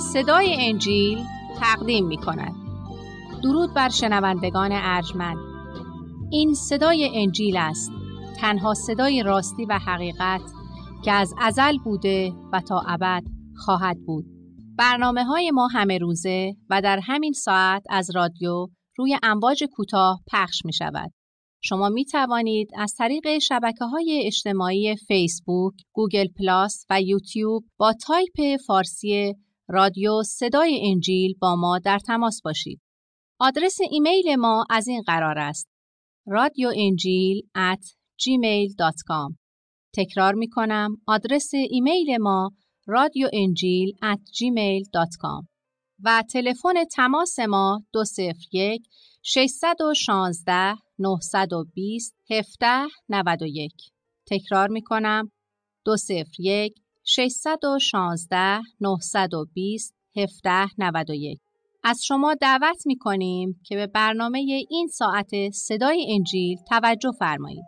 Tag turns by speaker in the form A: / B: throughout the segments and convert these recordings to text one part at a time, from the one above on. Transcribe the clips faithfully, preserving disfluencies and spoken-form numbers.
A: صدای انجیل تقدیم می کند. درود بر شنوندگان ارجمند. این صدای انجیل است، تنها صدای راستی و حقیقت که از ازل بوده و تا ابد خواهد بود. برنامه های ما همه روزه و در همین ساعت از رادیو روی امواج کوتاه پخش می شود. شما می توانید از طریق شبکه‌های اجتماعی فیسبوک، گوگل پلاس و یوتیوب با تایپ فارسی رادیو صدای انجیل با ما در تماس باشید. آدرس ایمیل ما از این قرار است: رادیو انجیل ات جیمیل دات کام. تکرار می کنم، آدرس ایمیل ما رادیو انجیل ات جیمیل دات کام و تلفن تماس ما دو صفر یک ششصد و شانزده نهصد و بیست هفده نود و یک. تکرار می کنم، دو صفر یک ششصد و شانزده نهصد و بیست هفده نود و یک. از شما دعوت می کنیم که به برنامه این ساعت صدای انجیل توجه فرمایید.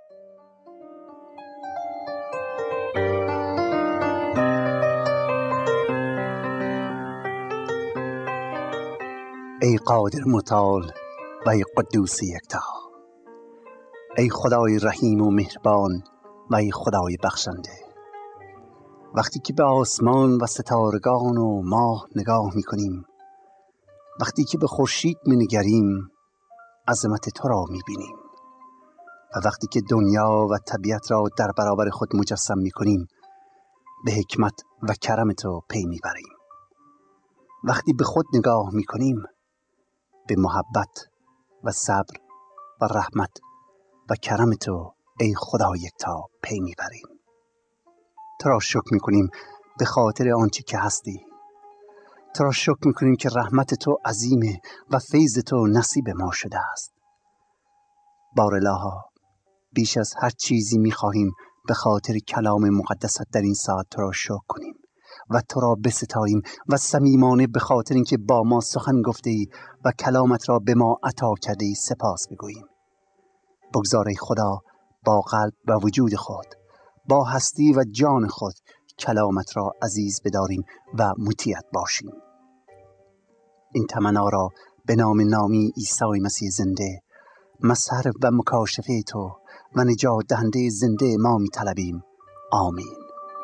B: ای قادر متعال و ای قدوس یکتا، ای خدای رحیم و مهربان و ای خدای بخشنده، وقتی که به آسمان و ستارگان و ماه نگاه می‌کنیم، وقتی که به خورشید می‌نگریم، عظمت تو را می‌بینیم و وقتی که دنیا و طبیعت را در برابر خود مجسم می‌کنیم، به حکمت و کرم تو پی می‌بریم. وقتی به خود نگاه می‌کنیم، به محبت و صبر و رحمت و کرم تو ای خدا یکتا پی میبریم. تو را شکر میکنیم به خاطر آنچه که هستی. تو را شکر میکنیم که رحمت تو عظیمه و فیض تو نصیب ما شده است. بارالها، بیش از هر چیزی میخواهیم به خاطر کلام مقدست در این ساعت تو را شکر کنیم و تو را بستاییم و صمیمانه به خاطر اینکه با ما سخن گفته ای و کلامت را به ما عطا کرده ای سپاس بگوییم. بگذار ای خدا با قلب و وجود خود، با هستی و جان خود کلامت را عزیز بداریم و مطیعت باشیم. این تمنا را به نام نامی عیسی مسیح زنده، مظهر و مکاشفه تو و نجات دهنده زنده ما می طلبیم. آمین.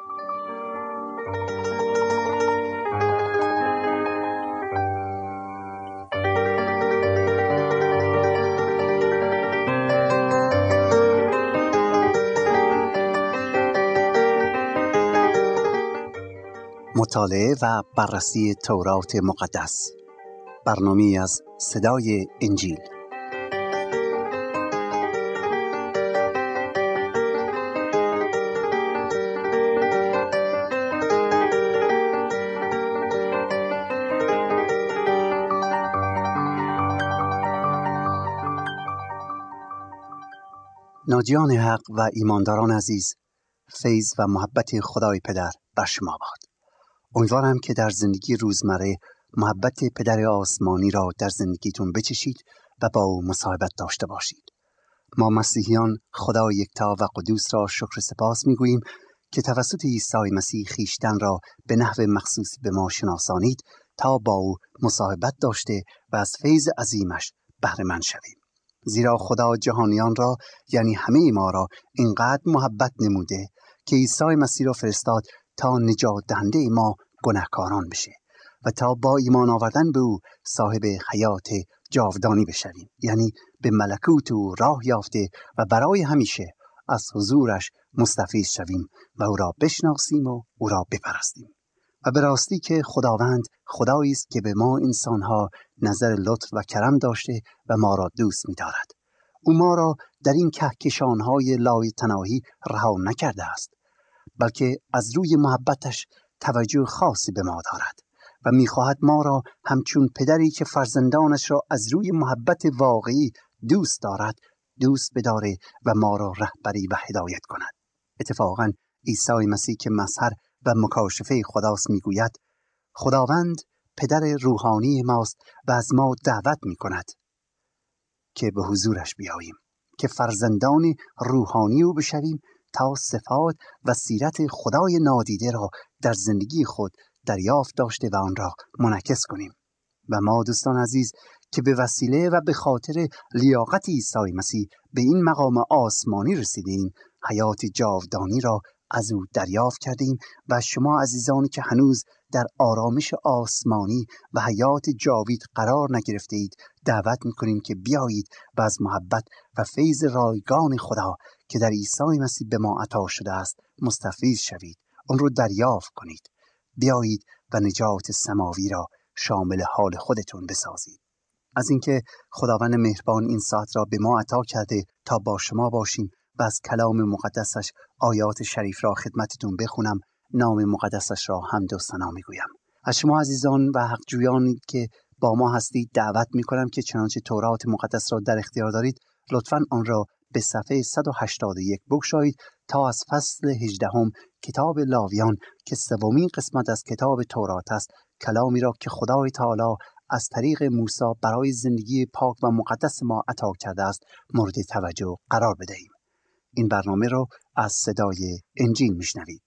B: مطالعه و بررسی تورات مقدس، برنامه از صدای انجیل. ناجیان حق و ایمانداران عزیز، فیض و محبت خدای پدر بر شما باد. امیدوارم که در زندگی روزمره محبت پدر آسمانی را در زندگیتون بچشید و با او مصاحبت داشته باشید. ما مسیحیان خدای یکتا و قدوس را شکر سپاس میگوییم که توسط عیسی مسیح خیشتن را به نحو مخصوصی به ما شناسانید تا با او مصاحبت داشته و از فیض عظیمش بهره مند شویم. زیرا خدا جهانیان را، یعنی همه ما را، اینقدر محبت نموده که عیسی مسیح را فرستاد تا نجات دهنده ما گناهکاران بشه و تا با ایمان آوردن به او صاحب حیات جاودانی بشویم، یعنی به ملکوت او راه یافته و برای همیشه از حضورش مستفیض شویم و او را بشناسیم و او را بپرستیم. و به راستی که خداوند خدایی است که به ما انسانها نظر لطف و کرم داشته و ما را دوست می‌دارد. او ما را در این کهکشان‌های لایتناهی رها نکرده است، بلکه از روی محبتش توجه خاصی به ما دارد و می‌خواهد ما را همچون پدری که فرزندانش را از روی محبت واقعی دوست دارد دوست بداره و ما را رهبری و هدایت کند. اتفاقاً عیسی مسیح که مظهر و مکاشفه خداست میگوید خداوند پدر روحانی ماست و از ما دعوت میکند که به حضورش بیاییم، که فرزندان روحانی او بشویم تا صفات و سیرت خدای نادیده را در زندگی خود دریافت داشته و آن را منعکس کنیم. و ما دوستان عزیز که به وسیله و به خاطر لیاقت عیسی مسیح به این مقام آسمانی رسیدیم، حیات جاودانی را از او دریافت کردیم و شما عزیزانی که هنوز در آرامش آسمانی و حیات جاوید قرار نگرفته اید، دعوت می‌کنیم که بیایید و از محبت و فیض رایگان خدا که در عیسی مسیح به ما عطا شده است مستفیض شوید، آن رو دریافت کنید. بیایید و نجات سماوی را شامل حال خودتون بسازید. از اینکه خداوند مهربان این ساعت را به ما عطا کرده تا با شما باشیم و از کلام مقدسش آیات شریف را خدمتتون بخونم، نام مقدسش را حمد و ثنا میگویم. از شما عزیزان و حقجویانی که با ما هستید دعوت میکنم که چنانچه تورات مقدس را در اختیار دارید، لطفاً آن را به صفحه صد و هشتاد و یک بگشایید تا از فصل هجدهم کتاب لاویان که سومین قسمت از کتاب تورات است، کلامی را که خدای تعالی از طریق موسی برای زندگی پاک و مقدس ما عطا کرده است مورد توجه قرار بدهیم. این برنامه را از صدای انجیل میشنوید.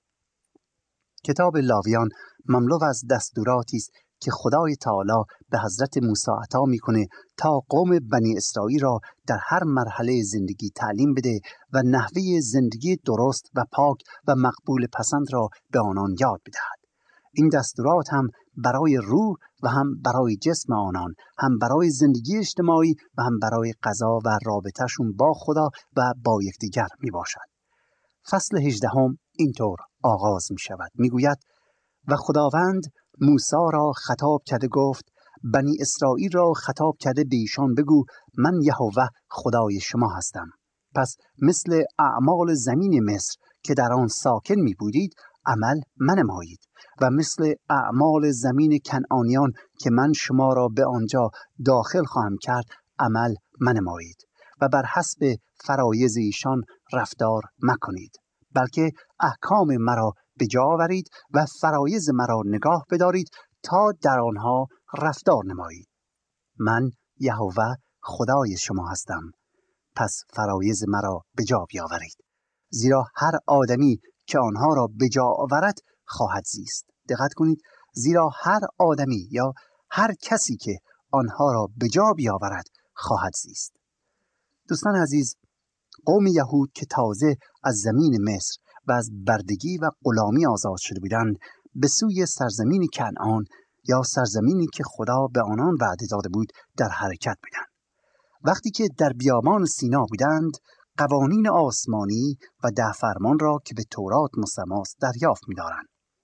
B: کتاب لاویان مملو از دستوراتی است که خدای تعالی به حضرت موسی عطا میکنه تا قوم بنی اسرائیل را در هر مرحله زندگی تعلیم بده و نحوه زندگی درست و پاک و مقبول پسند را به آنان یاد بدهد. این دستورات هم برای روح و هم برای جسم آنان، هم برای زندگی اجتماعی و هم برای قضا و رابطهشون با خدا و با یکدیگر می باشد. فصل هجدهم اینطور آغاز می شود. می گوید و خداوند موسی را خطاب کرده گفت بنی اسرائیل را خطاب کرده به ایشان بگو من یهوه خدای شما هستم. پس مثل اعمال زمین مصر که در آن ساکن می بودید عمل منمایید و مثل اعمال زمین کنعانیان که من شما را به آنجا داخل خواهم کرد عمل منمایید و بر حسب فرایض ایشان رفتار مکنید، بلکه احکام مرا به جا آورید و فرایض مرا نگاه بدارید تا در آنها رفتار نمایید. من یهوه خدای شما هستم، پس فرایض مرا به جا بیاورید، زیرا هر آدمی که آنها را به جا آورد خواهد زیست. دقت کنید، زیرا هر آدمی یا هر کسی که آنها را به جا بیاورد خواهد زیست. دوستان عزیز، قوم یهود که تازه از زمین مصر و از بردگی و غلامی آزاد شده بودند به سوی سرزمین کنعان یا سرزمینی که خدا به آنان وعده داده بود در حرکت بودند. وقتی که در بیابان سینا بودند قوانین آسمانی و ده فرمان را که به تورات مسمی است دریافت می‌دارند.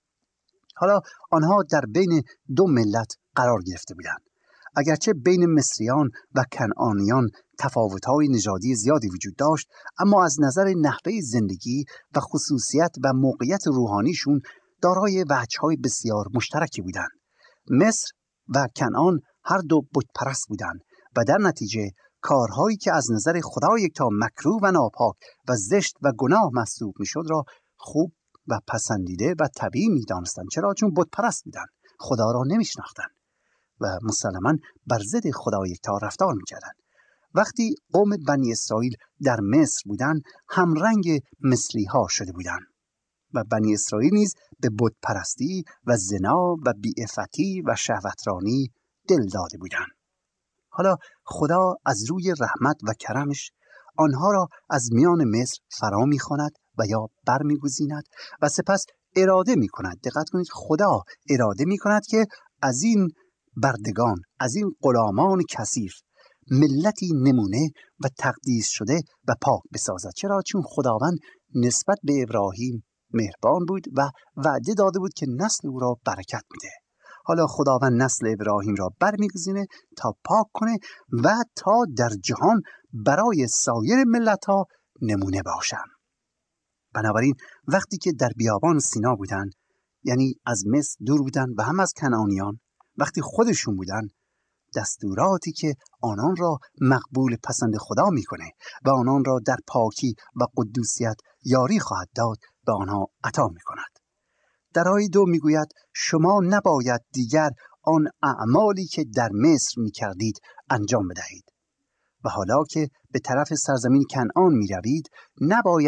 B: حالا آنها در بین دو ملت قرار گرفته بودند. اگرچه بین مصریان و کنعانیان تفاوت‌های نژادی زیادی وجود داشت، اما از نظر نحوه زندگی و خصوصیت و موقعیت روحانیشون دارای وجه‌های بسیار مشترکی بودند. مصر و کنعان هر دو بت‌پرست بودند و در نتیجه کارهایی که از نظر خدا یکتا مکروه و ناپاک و زشت و گناه محسوب میشد را خوب و پسندیده و طبیعی می‌دانستند، چرا چون بت‌پرست بودند، خدا را نمی‌شناختند و مسلماً بر ضد خدا یکتا رفتار می‌کردند. وقتی قوم بنی اسرائیل در مصر بودند همرنگ مصری‌ها شده بودند و بنی اسرائیل نیز به بت‌پرستی و زنا و بی‌عفتی و شهوترانی دل داده بودند. حالا خدا از روی رحمت و کرمش آنها را از میان مصر فرا می‌خواند و یا برمی‌گزیند و سپس اراده می‌کند. دقت کنید، خدا اراده می‌کند که از این بردگان، از این غلامان کثیف ملتی نمونه و تقدیس شده و پاک بسازد. چرا؟ چون خداوند نسبت به ابراهیم مهربان بود و وعده داده بود که نسل او را برکت میده. حالا خداوند نسل ابراهیم را برمیگزینه تا پاک کنه و تا در جهان برای سایر ملت‌ها نمونه باشند. بنابراین وقتی که در بیابان سینا بودند، یعنی از مصر دور بودند و هم از کنعانیان، وقتی خودشون بودند، دستوراتی که آنان را مقبول پسند خدا میکنه و آنان را در پاکی و قدوسیت یاری خواهد داد به آنها عطا میکند. در آیه دو میگوید شما نباید دیگر آن اعمالی که در مصر میکردید انجام بدهید و حالا که به طرف سرزمین کنعان میروید نباید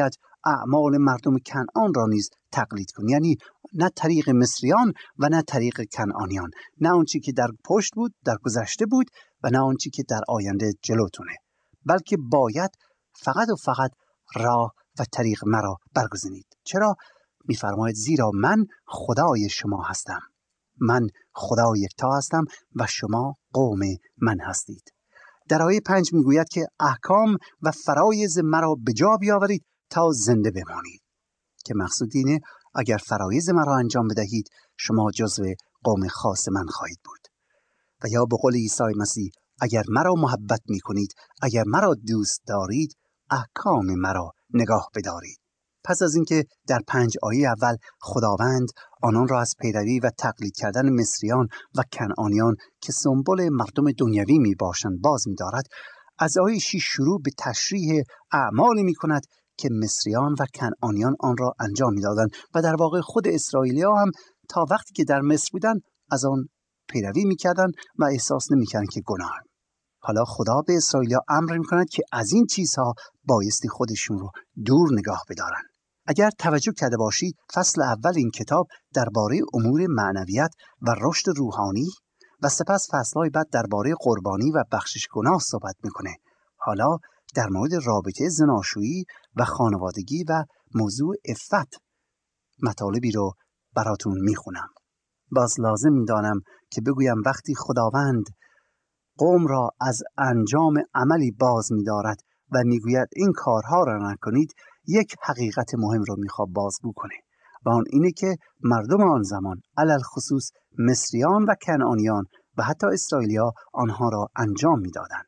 B: اعمال مردم کنعان را نیز تقلید کن. یعنی نه طریق مصریان و نه طریق کنعانیان، نه آنچه که در پشت بود در گذشته بود و نه آنچه که در آینده جلوتونه، بلکه باید فقط و فقط راه و طریق مرا برگزینید. چرا؟ میفرماید زیرا من خدای شما هستم، من خدای یکتا هستم و شما قوم من هستید. در آیه پنج میگوید که احکام و فرایض مرا به جا بیاورید تا زنده بمانید، که مقصود اینه اگر فرایض مرا انجام بدهید شما جزو قوم خاص من خواهید بود. و یا به قول عیسی مسیح اگر مرا محبت میکنید، اگر مرا دوست دارید، احکام مرا نگاه بدارید. پس از اینکه در پنج آیه اول خداوند آنان را از پیروی و تقلید کردن مصریان و کنعانیان که سمبل مردم دنیوی می باشند باز می دارد، از آیه شش شروع به تشریح اعمالی می کند که مصریان و کنعانیان آن را انجام می دادند و در واقع خود اسرائیلی ها هم تا وقتی که در مصر بودن از آن پیروی می کردن و احساس نمی کردن که گناه. حالا خدا به اسرائیلی ها امر می کند که از این چیزها بایستی خودشون رو دور نگاه بدارن. اگر توجه کرده باشید فصل اول این کتاب درباره امور معنویت و رشد روحانی و سپس فصلهای بعد درباره قربانی و بخشش گناه صحبت میکنه. حالا در مورد رابطه زناشویی و خانوادگی و موضوع عفت مطالبی رو براتون میخونم. باز لازم میدانم که بگویم وقتی خداوند قوم را از انجام عملی باز می‌دارد و میگوید این کارها را نکنید، یک حقیقت مهم رو میخواد بازگو کنه و آن اینه که مردم آن زمان علل خصوص مصریان و کنعانیان و حتی اسرائیلیا آنها را انجام میدادند،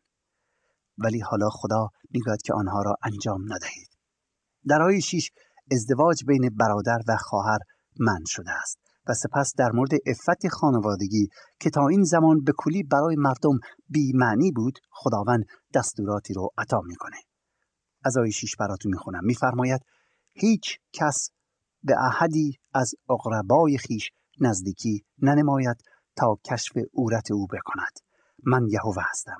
B: ولی حالا خدا میگوید که آنها را انجام ندهید. در آیه شش ازدواج بین برادر و خواهر منع شده است و سپس در مورد عفت خانوادگی که تا این زمان به کلی برای مردم بی معنی بود خداوند دستوراتی رو عطا میکنه. از آیه شش براتون میخونم. میفرماید هیچ کس به احدی از اقربای خیش نزدیکی ننماید تا کشف عورت او بکند، من یهوه هستم.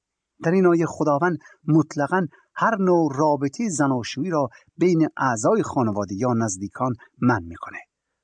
B: در این آیه خداوند مطلقاً هر نوع رابطه زناشویی را بین اعضای خانواده یا نزدیکان منع میکنه.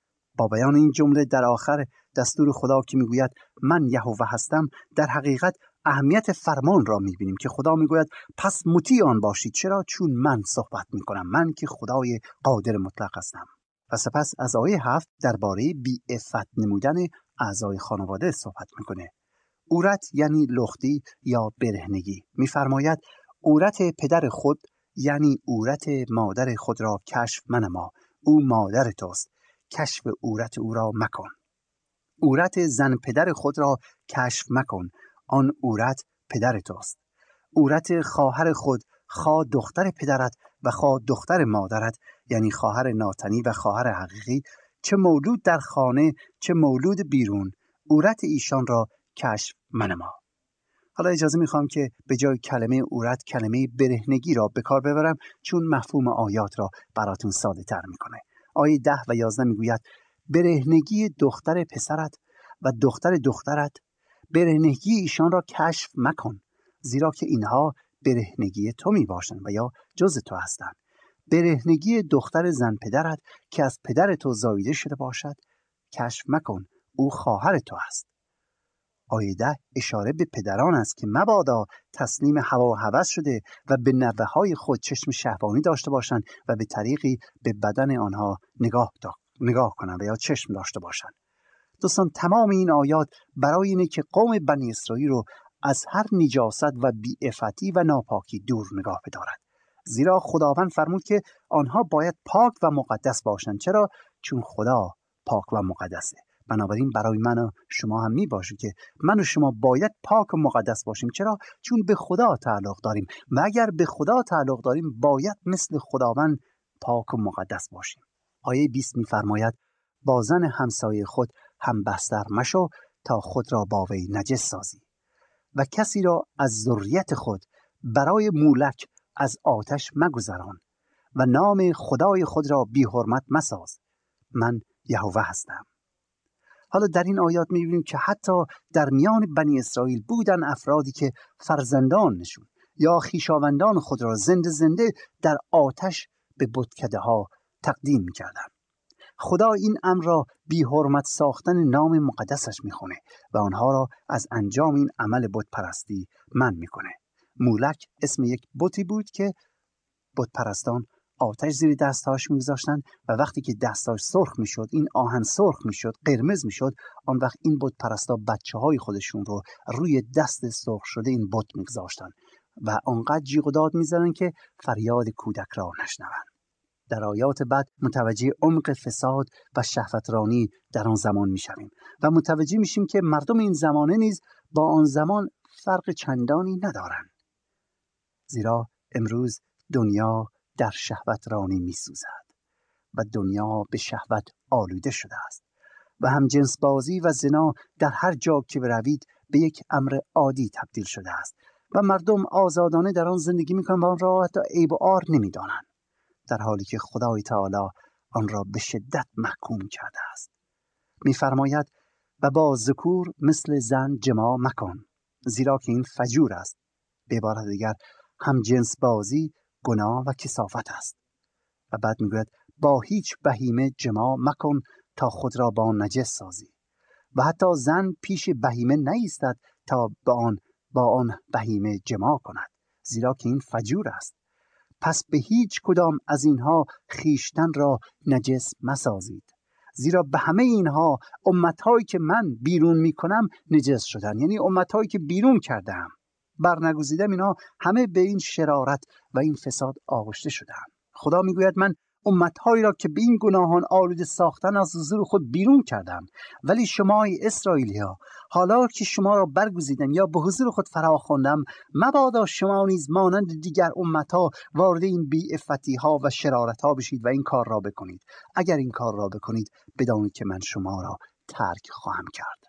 B: با بیان این جمله در آخر دستور خدا که میگوید من یهوه هستم، در حقیقت اهمیت فرمان را میبینیم که خدا میگوید پس مطیع آن باشید. چرا؟ چون من صحبت میکنم، من که خدای قادر مطلق هستم. و سپس از آیه هفت درباره بی‌عفت نمودن اعضای خانواده صحبت میکنه. عورت یعنی لختی یا برهنگی. میفرماید عورت پدر خود یعنی عورت مادر خود را کشف منما، او مادر توست، کشف عورت او را مکن. عورت زن پدر خود را کشف مکن، آن عورت پدر توست. عورت خواهر خود، خواه دختر پدرت و خواه دختر مادرت، یعنی خواهر ناتنی و خواهر حقیقی، چه مولود در خانه چه مولود بیرون، عورت ایشان را کشف منما. حالا اجازه میخوام که به جای کلمه عورت کلمه برهنگی را به کار ببرم، چون مفهوم آیات را براتون ساده تر میکنه. آیه ده و یازده میگوید برهنگی دختر پسرت و دختر دخترت، برهنگی ایشان را کشف مکن، زیرا که اینها برهنگی تو می باشند و یا جز تو هستند. برهنگی دختر زن پدرت که از پدر تو زاییده شده باشد کشف مکن، او خواهر تو است. آیه ده اشاره به پدران است که مبادا تسلیم هوا و هوس شده و به نوه های خود چشم شهوانی داشته باشند و به طریقی به بدن آنها نگاه نگاه کنند و یا چشم داشته باشند. دوستان تمام این آیات برای اینه که قوم بنی اسرائیل رو از هر نجاست و بی‌عفتی و ناپاکی دور نگاه بدارد، زیرا خداوند فرمود که آنها باید پاک و مقدس باشند. چرا؟ چون خدا پاک و مقدسه. بنابراین برای من و شما هم می باشه که من و شما باید پاک و مقدس باشیم. چرا؟ چون به خدا تعلق داریم و اگر به خدا تعلق داریم باید مثل خداوند پاک و مقدس باشیم. آیه بیست می فرماید با زن همسایه خود هم بستر مشو تا خود را با وی نجس سازی و کسی را از ذریت خود برای مولک از آتش مگذران و نام خدای خود را بی حرمت مساز، من یهوه هستم. حالا در این آیات می‌بینیم که حتی در میان بنی اسرائیل بودن افرادی که فرزندانشون یا خویشاوندان خود را زنده زنده در آتش به بتکده ها تقدیم می‌کردند. خدا این امر را بی حرمت ساختن نام مقدسش میخونه و آنها را از انجام این عمل بت پرستی منع میکنه. مولک اسم یک بتی بود که بت پرستان آتش زیر دستهاش میگذاشتن و وقتی که دستاش سرخ میشد، این آهن سرخ میشد، قرمز میشد، آن وقت این بت پرستا بچه های خودشون رو روی دست سرخ شده این بت میگذاشتن و آنقدر جیغ و داد میزنن که فریاد کودک را نشنوند. در آیات بعد متوجه عمق فساد و شهوترانی در آن زمان میشویم و متوجه میشیم که مردم این زمانه نیز با آن زمان فرق چندانی ندارند. زیرا امروز دنیا در شهوترانی میسوزد و دنیا به شهوت آلوده شده است و هم جنس بازی و زنا در هر جا که بروید به یک امر عادی تبدیل شده است و مردم آزادانه در آن زندگی میکنند و آن را حتی عیب و عار نمیدانند، در حالی که خدای تعالی آن را به شدت محکوم کرده است. می‌فرماید و با ذکور مثل زن جماع مکن، زیرا که این فجور است. به عبارت دیگر هم جنس بازی گناه و کثافت است. و بعد میگوید با هیچ بهیمه جماع مکن تا خود را با آن نجس سازی و حتی زن پیش بهیمه نایستد تا با آن با آن بهیمه جماع کند، زیرا که این فجور است. پس به هیچ کدام از اینها خیشتن را نجس مسازید، زیرا به همه اینها امتهایی که من بیرون میکنم نجس شدن، یعنی امتهایی که بیرون کردم برنگزیدم، اینها همه به این شرارت و این فساد آغشته شدن. خدا میگوید من امتهایی را که به این گناهان آلوده ساختن از حضور خود بیرون کردم، ولی شما ای اسرائیلی ها، حالا که شما را برگزیدم یا به حضور خود فرا خواندم، مبادا شما نیز مانند دیگر امتها وارد این بی‌عفتی ها و شرارت ها بشید و این کار را بکنید. اگر این کار را بکنید بدانید که من شما را ترک خواهم کرد.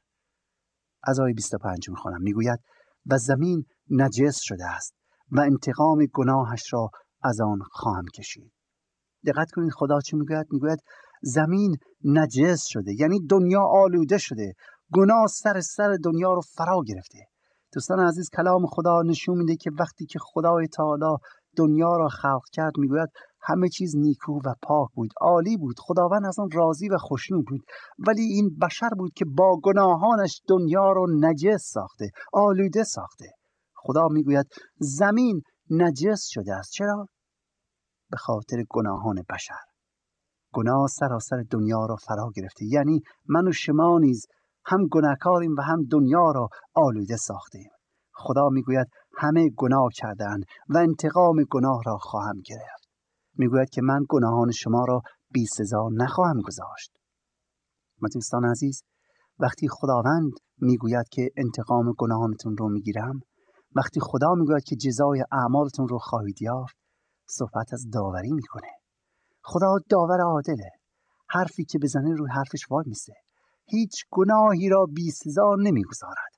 B: از آیه بیست و پنج میخوانم، میگوید و زمین نجس شده است و انتقام گناهش را از آن خواهم کشید. دقت کنید خدا چی میگوید؟ میگوید زمین نجس شده، یعنی دنیا آلوده شده، گناه سر سر دنیا رو فرا گرفته. دوستان عزیز، کلام خدا نشون میده که وقتی که خدای تعالی دنیا را خلق کرد، میگوید همه چیز نیکو و پاک بود، عالی بود، خداوند از آن راضی و خوشنود بود. ولی این بشر بود که با گناهانش دنیا رو نجس ساخته، آلوده ساخته. خدا میگوید زمین نجس شده است. چرا؟ به خاطر گناهان بشر. گناه سراسر دنیا را فرا گرفته، یعنی من و شما نیز هم گناهکاریم و هم دنیا را آلوده ساختیم. خدا میگوید همه گناه کردند و انتقام گناه را خواهم گرفت. میگوید که من گناهان شما را بی سزا نخواهم گذاشت. دوستان عزیز، وقتی خداوند میگوید که انتقام گناهانتون رو میگیرم، وقتی خدا میگوید که جزای اعمالتون رو خواهید یافت، صحبت از داوری میکنه. خدا داور عادله، حرفی که بزنه روی حرفش وای میسه، هیچ گناهی را بی سزا نمیگذارد.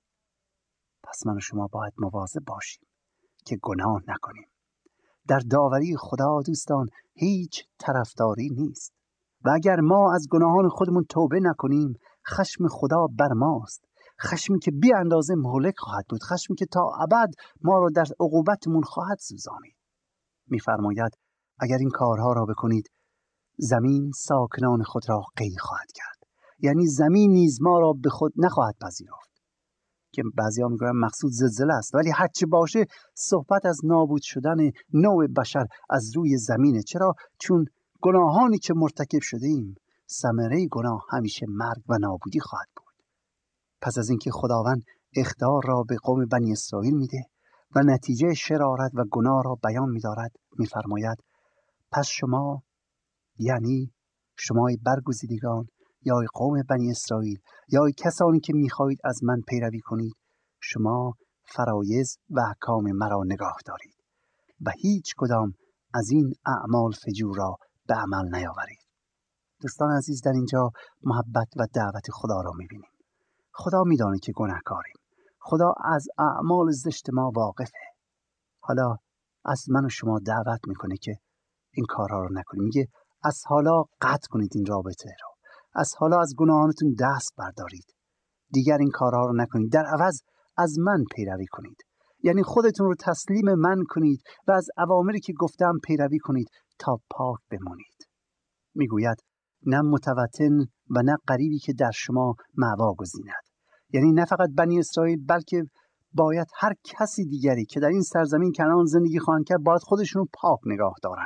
B: پس من و شما باید مواظب باشیم که گناه نکنیم. در داوری خدا دوستان هیچ طرفداری نیست و اگر ما از گناهان خودمون توبه نکنیم، خشم خدا بر ماست، خشمی که بی اندازه مهلک خواهد بود، خشمی که تا ابد ما را در عقوبتمون خواهد سوزانید. میفرماید اگر این کارها را بکنید، زمین ساکنان خود را قی خواهد کرد، یعنی زمین نیز ما را به خود نخواهد پذیرفت. که بعضی ها میگویند مقصود زلزله است، ولی هرچی باشه صحبت از نابود شدن نوع بشر از روی زمینه. چرا؟ چون گناهانی که مرتکب شده ایم، ثمره گناه همیشه مرگ و نابودی خواهد بود. پس از اینکه خداوند اخطار را به قوم بنی اسرائیل میده و نتیجه شرارت و گناه را بیان می‌دارد، می‌فرماید پس شما، یعنی شمای برگزیدگان یا قوم بنی اسرائیل یا کسانی که می‌خواهید از من پیروی کنید، شما فرایض و احکام مرا نگاه دارید و هیچ کدام از این اعمال فجور را به عمل نیاورید. دوستان عزیز، در اینجا محبت و دعوت خدا را می‌بینیم. خدا می‌داند که گناهکاریم. خدا از اعمال زشت ما واقفه. حالا از من و شما دعوت میکنه که این کارها رو نکنیم. میگه از حالا قطع کنید این رابطه رو. از حالا از گناهانتون دست بردارید. دیگر این کارها رو نکنید. در عوض از من پیروی کنید. یعنی خودتون رو تسلیم من کنید و از اوامری که گفتم پیروی کنید تا پاک بمانید. میگوید نه متوطن و نه غریبی که در شما مأوا گزیند. یعنی نه فقط بنی اسرائیل، بلکه باید هر کسی دیگری که در این سرزمین کنعان زندگی خواهند کرد باید خودشون رو پاک نگاه دارن.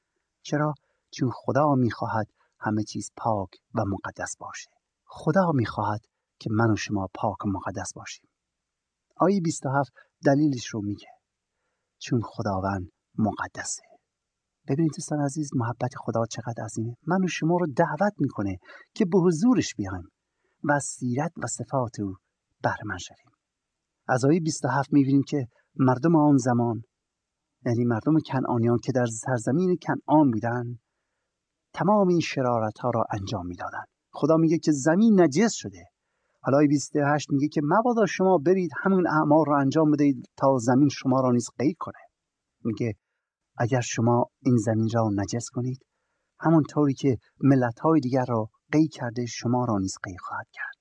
B: چرا؟ چون خدا میخواهد همه چیز پاک و مقدس باشه. خدا میخواهد که من و شما پاک و مقدس باشیم. آیه بیست و هفت دلیلش رو میگه. چون خداوند مقدسه. ببینید دوستان عزیز، محبت خدا چقدر عظیمه. من و شما رو دعوت میکنه که به حضورش بیایم و از سیرت و صفات او بهره مند شویم. از آیه بیست و هفت میبینیم که مردم آن زمان، یعنی مردم کنعانیان که در سرزمین کنعان بودن، تمام این شرارت ها را انجام میدادن. خدا میگه که زمین نجس شده. حالا آیه بیست و هشت میگه که مبادا شما برید همون اعمال را انجام بدهید تا زمین شما را نیز قید کنه. میگه اگر شما این زمین را نجس کنید، همونطوری که ملت‌های دیگر را قید کرده شما را نیز قید خواهد کرد.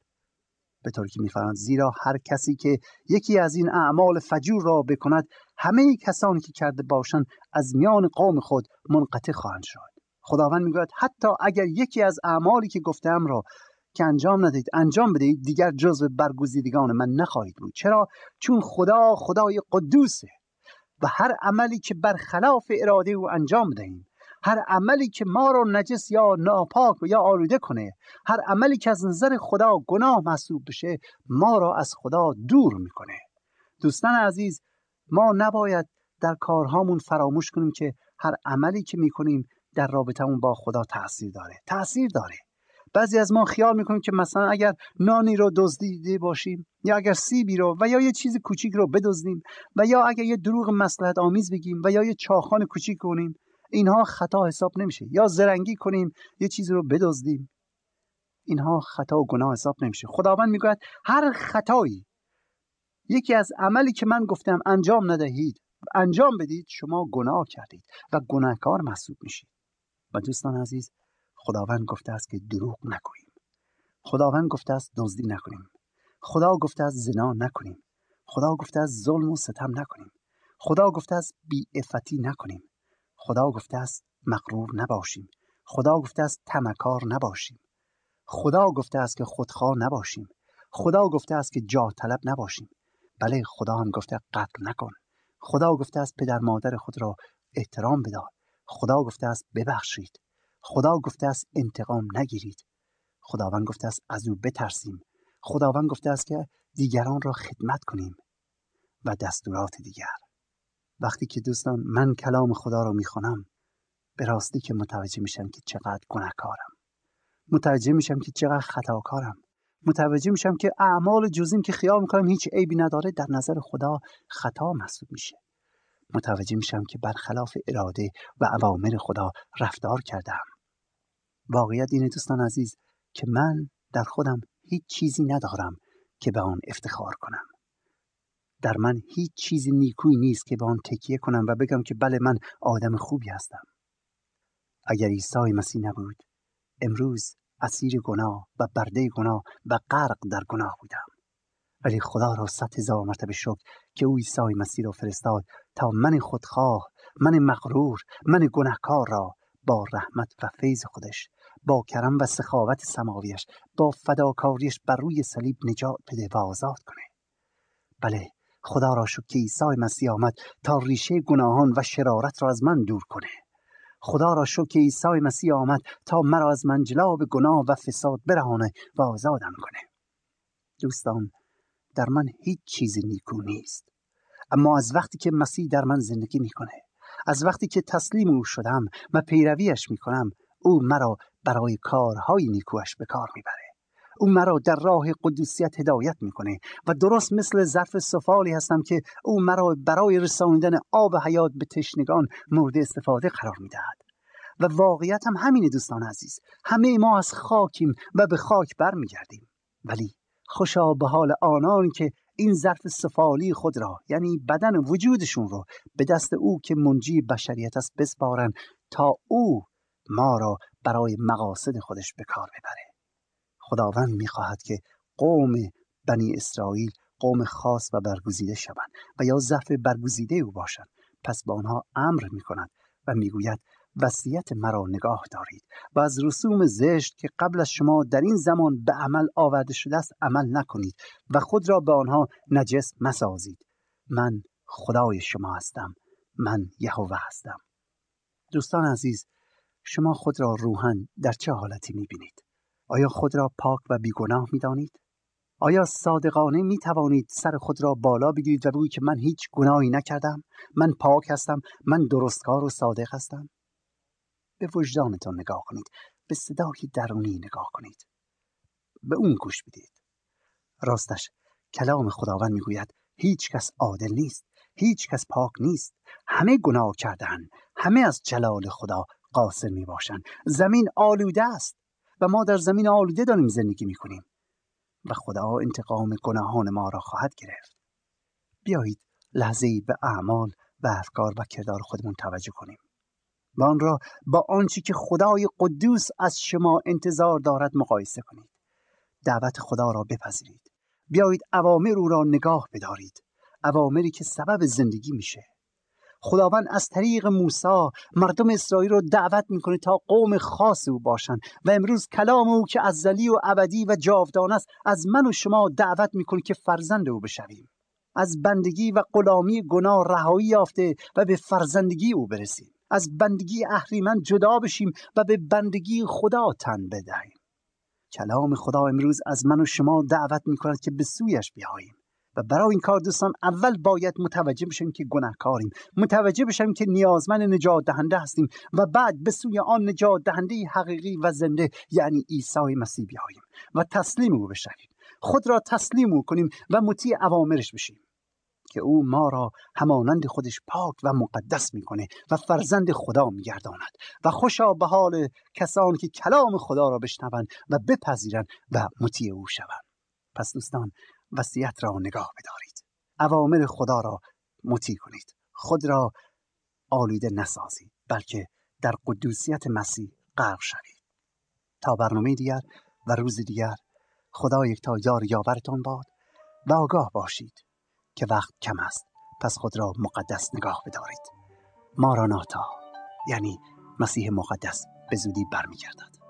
B: به طوری که می‌فرماید زیرا هر کسی که یکی از این اعمال فجور را بکند، همه کسانی که کرده باشند از میان قوم خود منقطع خواهند شد. خداوند میگوید حتی اگر یکی از اعمالی که گفتم را که انجام ندهید انجام بدهید، دیگر جزو برگزیدگان من نخواهید بود. چرا؟ چون خدا خدای قدوسه و هر عملی که برخلاف اراده او انجام دهیم، هر عملی که ما را نجس یا ناپاک و یا آلوده کنه، هر عملی که از نظر خدا گناه محسوب بشه، ما را از خدا دور میکنه. دوستان عزیز، ما نباید در کارهامون فراموش کنیم که هر عملی که میکنیم در رابطمون با خدا تأثیر داره. تأثیر داره. بعضی از ما خیال میکنیم که مثلا اگر نانی رو دزدیده باشیم یا اگر سیبی رو و یا یه چیز کوچیک رو بدزدیم و یا اگر یه دروغ مصلحت آمیز بگیم و یا یه چاخان کوچیک کنیم، اینها خطا حساب نمیشه. یا زرنگی کنیم، یه چیز رو بدزدیم، اینها خطا و گناه حساب نمیشه. خداوند میگوید هر خطایی، یکی از عملی که من گفتم انجام ندهید انجام بدید، شما گناه کردید و گناهکار محسوب میشید. و دوستان عزیز، خداوند گفته است که دروغ نگوییم. خداوند گفته است دزدی نکنیم. خدا گفته است زنا نکنیم. خدا گفته است ظلم و ستم نکنیم. خدا گفته است بی‌عفتی نکنیم. خدا گفته است مغرور نباشیم. خدا گفته است طمعکار نباشیم. خدا گفته است که خودخواه نباشیم. خدا گفته است که جاه طلب نباشیم. بله، خدا هم گفته قتل نکن. خدا گفته است پدر مادر خود را احترام بدار. خدا گفته است ببخشید. خدا گفته است انتقام نگیرید. خداوند گفته است از او بترسیم. خداوند گفته است که دیگران را خدمت کنیم و دستورات دیگر. وقتی که دوستان من کلام خدا را میخونم، به راستی که متوجه میشم که چقدر گناهکارم. متوجه میشم که چقدر خطاکارم. متوجه میشم که اعمال جزئیم که خیال میکنم هیچ عیبی نداره، در نظر خدا خطا محسوب میشه. متوجه میشم که برخلاف اراده و اوامر خدا رفتار کردم. واقعیت اینه دوستان عزیز که من در خودم هیچ چیزی ندارم که به آن افتخار کنم. در من هیچ چیزی نیکویی نیست که به آن تکیه کنم و بگم که بله من آدم خوبی هستم. اگر عیسی مسیح نبود، امروز اسیر گناه و برده گناه و غرق در گناه بودم. ولی خدا را صد هزار مرتبه شکر که او عیسی مسیح را فرستاد تا من خودخواه، من مغرور، من گناهکار را با رحمت و فیض خودش، با کرم و سخاوت سماویش، با فداکاریش بر روی صلیب نجات بده و آزاد کنه. بله، خدا را شکر که عیسی مسیح آمد تا ریشه گناهان و شرارت را از من دور کنه. خدا را شکر که عیسی مسیح آمد تا مرا از منجلاب گناه و فساد برهانه و آزادم کنه. دوستان، در من هیچ چیز نیکو نیست، اما از وقتی که مسیح در من زندگی میکنه، از وقتی که تسلیم او شدم و پیرویش میکنم، او مرا برای کارهای نیکوش به کار میبره. او مرا در راه قدوسیت هدایت میکنه و درست مثل ظرف سفالی هستم که او مرا برای رساندن آب حیات به تشنگان مورد استفاده قرار میدهد. و واقعیت هم همینه دوستان عزیز، همه ما از خاکیم و به خاک برمیگردیم. ولی خوشا به حال آنان که این ظرف سفالی خود را، یعنی بدن وجودشون رو، به دست او که منجی بشریت است بسپارن تا او ما را برای مقاصد خودش به کار ببره. خداوند میخواهد که قوم بنی اسرائیل قوم خاص و برگزیده شوند و یا ظرف برگزیده او باشند. پس با آنها امر میکند و میگوید وصیت مرا نگاه دارید و از رسوم زشت که قبل از شما در این زمان به عمل آورده شده است عمل نکنید و خود را به آنها نجس مسازید. من خدای شما هستم، من یهوه هستم. دوستان عزیز، شما خود را روحاً در چه حالتی می‌بینید؟ آیا خود را پاک و بیگناه می‌دانید؟ آیا صادقانه می توانید سر خود را بالا بگیرید و بگویید که من هیچ گناهی نکردم، من پاک هستم، من درستکار و صادق هستم؟ به وجدانتان نگاه کنید، به صدای درونی نگاه کنید، به اون گوش بدید. راستش کلام خداوند میگوید هیچ کس عادل نیست، هیچ کس پاک نیست، همه گناه کردند، همه از جلال خدا قاصر می باشند. زمین آلوده است و ما در زمین آلوده داریم زندگی می کنیم و خدا انتقام گناهان ما را خواهد گرفت. بیایید لحظه‌ای به اعمال و افکار و کردار خودمون توجه کنیم و آن را با آنچه که خدای قدوس از شما انتظار دارد مقایسه کنید. دعوت خدا را بپذیرید. بیایید اوامر او را نگاه بدارید، اوامری که سبب زندگی میشه. خداوند از طریق موسی مردم اسرائیل رو دعوت میکنه تا قوم خاص او باشن و امروز کلام او که ازلی و ابدی و جاودانه است از من و شما دعوت میکنه که فرزند او بشویم، از بندگی و غلامی گناه رهایی یافته و به فرزندگی او برسیم، از بندگی اهریمن جدا بشیم و به بندگی خدا تن بدهیم. کلام خدا امروز از من و شما دعوت میکند که به سویش بیاییم و برای این کار دوستان اول باید متوجه بشیم که گناهکاریم، متوجه بشیم که نیازمند نجات دهنده هستیم و بعد به سوی آن نجات دهنده حقیقی و زنده یعنی عیسی مسیح بیاییم و تسلیم او بشویم، خود را تسلیم او کنیم و مطیع اوامرش بشیم که او ما را همانند خودش پاک و مقدس میکنه و فرزند خدا میگرداند و خوشا به حال کسانی که کلام خدا را بشنوند و بپذیرند و مطیع او شوند. پس دوستان وصیت را نگاه بدارید، اوامر خدا را مطیع کنید، خود را آلوده نسازید بلکه در قدوسیت مسیح غرق شوید. تا برنامه دیگر و روز دیگر خدا یکتا یار یاورتان باد و آگاه باشید که وقت کم است، پس خود را مقدس نگاه بدارید. ماراناتا یعنی مسیح مقدس به زودی برمیگردد.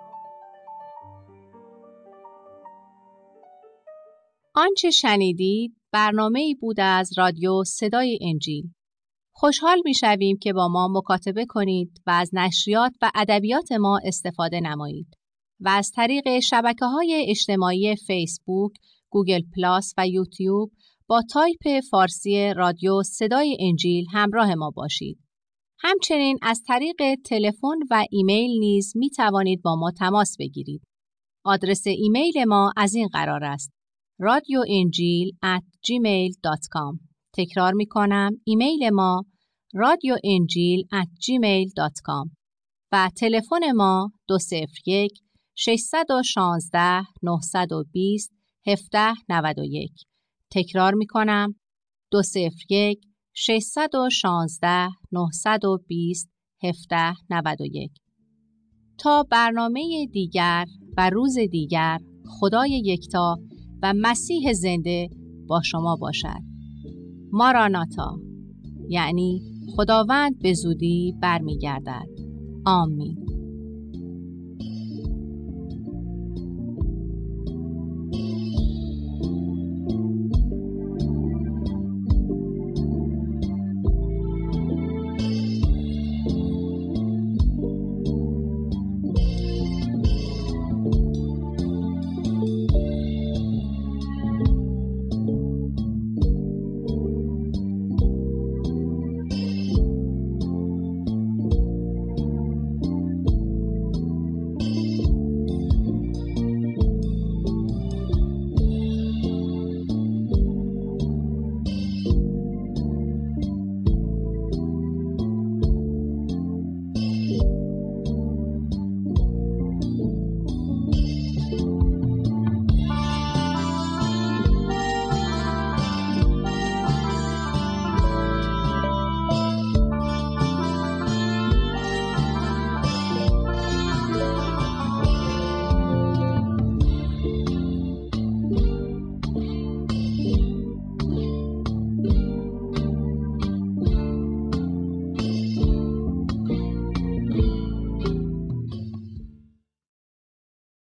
A: آنچه شنیدید برنامه‌ای بود از رادیو صدای انجیل. خوشحال می‌شویم که با ما مکاتبه کنید و از نشریات و ادبیات ما استفاده نمایید و از طریق شبکه‌های اجتماعی فیسبوک، گوگل پلاس و یوتیوب با تایپ فارسی رادیو صدای انجیل همراه ما باشید. همچنین از طریق تلفن و ایمیل نیز می توانید با ما تماس بگیرید. آدرس ایمیل ما از این قرار است: رادیو انجیل ات جیمیل دات کام. تکرار می کنم، ایمیل ما رادیو انجیل ات جیمیل دات کام و تلفن ما دو صفر یک ششصد و شانزده نهصد و بیست هفده نود و یک. تکرار می کنم، دو صفر یک ششصد و شانزده نهصد و بیست هفده نود و یک. تا برنامه دیگر و روز دیگر، خدای یکتا و مسیح زنده با شما باشد. ماراناتا یعنی خداوند به زودی برمیگردد. آمین.